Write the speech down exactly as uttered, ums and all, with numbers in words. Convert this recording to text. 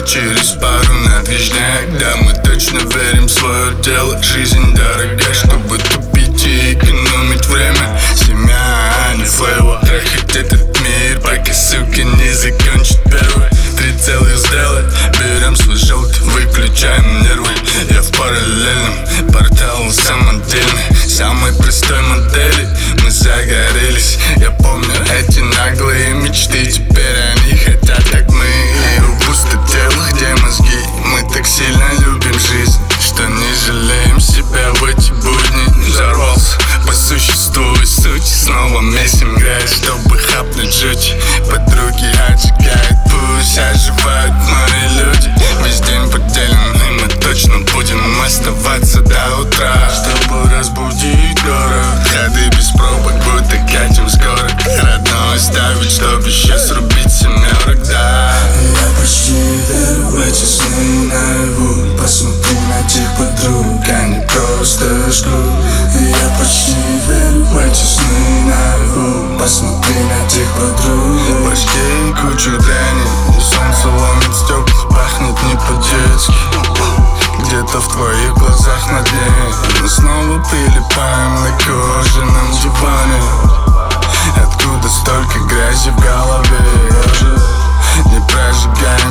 через пару на движняк. Да, мы точно верим в свое дело. Жизнь дорога, чтобы тупить и экономить время. Семья, а не флейва. Трахать этот мир, пока, сука, не закончит первый. Три целых сделать, берем свой желтый, выключаем нервы. Я в параллельном портале самодельный, самой простой модели. Мы загорелись, я помню эти наглые мечты. Теперь они хотят, как мы, и у пустотелых, где мозги. Мы так сильно любим жизнь, что не жалеем себя в эти будни. Взорвался по существу и сути, снова месим грязь, чтобы хапнуть жуть. Подруги отжигают, пусть оживают мои люди. Весь день поделен, и мы точно будем оставаться до утра, чтобы разбудить город. Ходы без пробок, будто катим с горок. Родной оставить, чтоб еще срубить семерок, да. Я почти верю в эти сны наяву. Посмотри на тех подруг, они просто жгут. Я почти верю в эти сны наяву. Посмотри на тех подруг. В башке куча дряни, и солнце ломит стекла, пахнет не по-детски. Где-то в твоих глазах на дне мы снова прилипаем на кожаном диване. Откуда столько грязи в голове? Не прожигай